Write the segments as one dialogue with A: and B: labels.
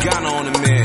A: Ghana on the mix.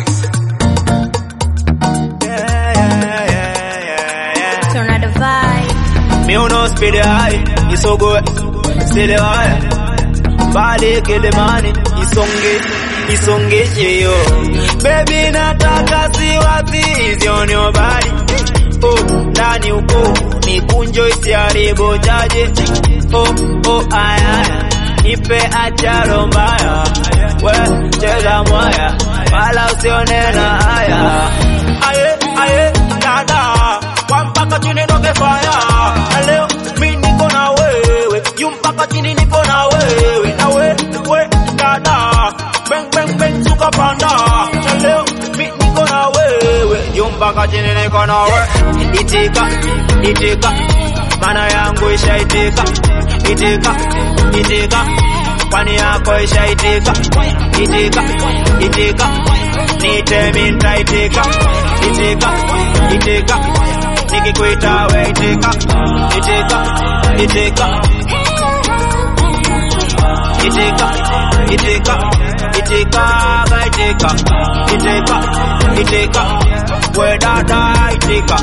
B: Tornado vibe.
C: Me who know speed the high, it's so good. Still the high. Body kill the money, it's on get yo. Baby nataka siwasizi on your body. Oh, ndani uko, mikunjo isiharibu jaje. Oh, aya, nipe acharo mbaya. We, cheza mwaya, wala usione na haya. Aye, dada, kwa mpaka chini noge fire. Leo, mi niko na wewe, yu mpaka chini niko na wewe. Na we, dada, bang, suka panda. Leo, mi niko na wewe, yu mpaka chini niko na wewe. Itika, mana yangu ishaitika. Itika, kwani yako ishaitika. Itika, nitemi nitaitika. Itika, nikikuita we itika. Itika, we dada itika.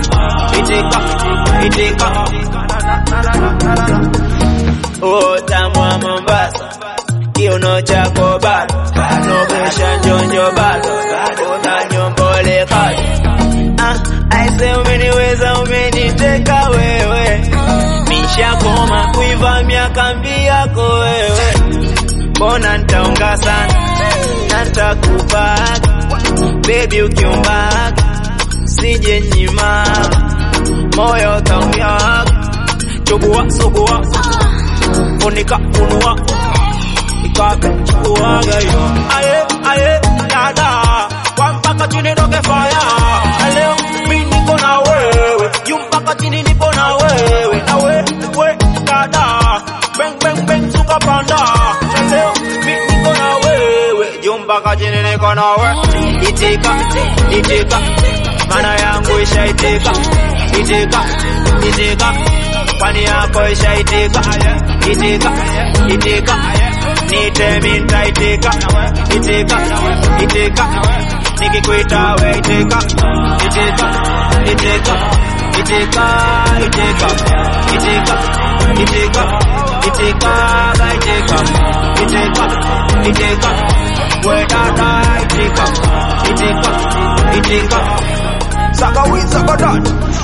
C: Oh, tamu wa Mombasa, kiuno chako bado, nobesha njonjo bado, unanyombole kado. Aise umeniweza umeniteka wewe, nishakoma kuiva miaka mbi yako wewe. Mbona nitaonga sana, natakubaga, baby ukiombaga, sije nyima, moyo utaumia. Sugua, funika, funua, ikabe, chukuaga yo. Aye, dada, kwa mpaka chini noge fire. Leo, mi niko na wewe, yu mpaka chini niko na wewe. Na we, dada, bang, suka panda. Leo, mi niko na wewe, yu mpaka chini niko na wewe. Itika, mana yangu ishaitika. Itika, kwani yako ishaitika. Itika, nitemi nitaitika. Itika, nikikuita we itika. Itika, we dada itika. Saka we, saka that.